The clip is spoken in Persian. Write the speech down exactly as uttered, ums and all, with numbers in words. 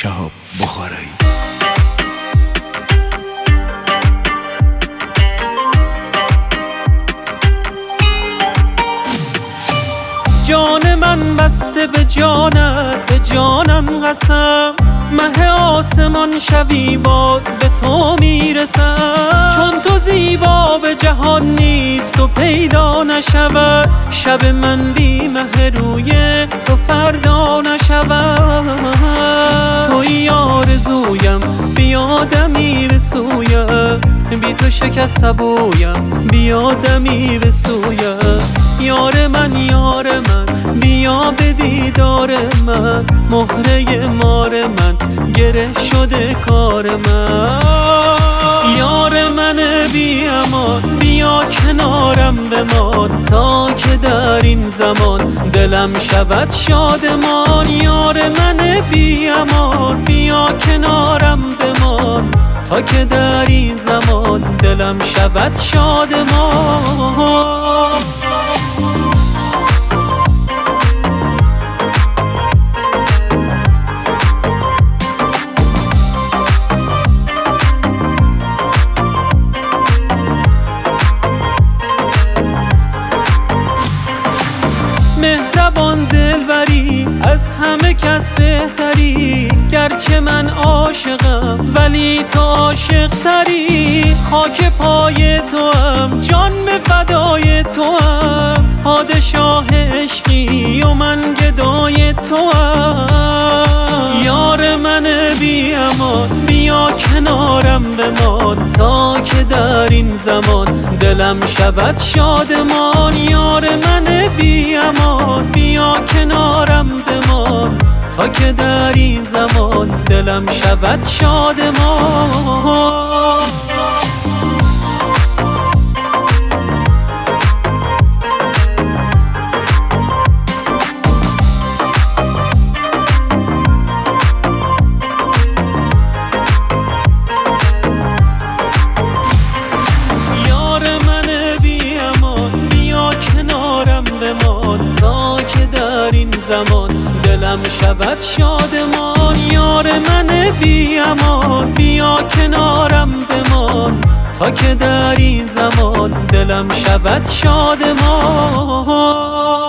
شهاب بخارایی. جان من بسته به جانت، به جانم قسم، مه آسمان شبی باز به تو میرسم. چون تو زیبا به جهان نیست و پیدا نشود، شب من بی مه روی تو فردا نشود. توی آرزویم بیا دمیر سویم، بی تو شکست سبویم بیا دمیر سویم. یار من یار من بیا به دیدار من، مهره مار من گره شده کار من. یار من بی امان بیا کنارم بمان، تا که در این زمان دلم شود شادمان. یار من بی امان بیا کنارم بمان، تا که در این زمان دلم شود شادمان. مهربان دلبری از همه کس بهتری، گرچه من عاشقم ولی تو عاشق تری. خاک پای تو هم جان به فدای تو هم، پادشاه عشقی و من گدای تو هم. یار من بی امان بیا کنارم بمان، تا که در این زمان دلم شود شادمان. یار من بی امان بیا کنارم بمان، تا که در این زمان دلم شود شادمان. تا که در این زمان دلم شود شادمان. یار من بی امان بیا کنارم بمان، تا که در این زمان دلم شود شادمان.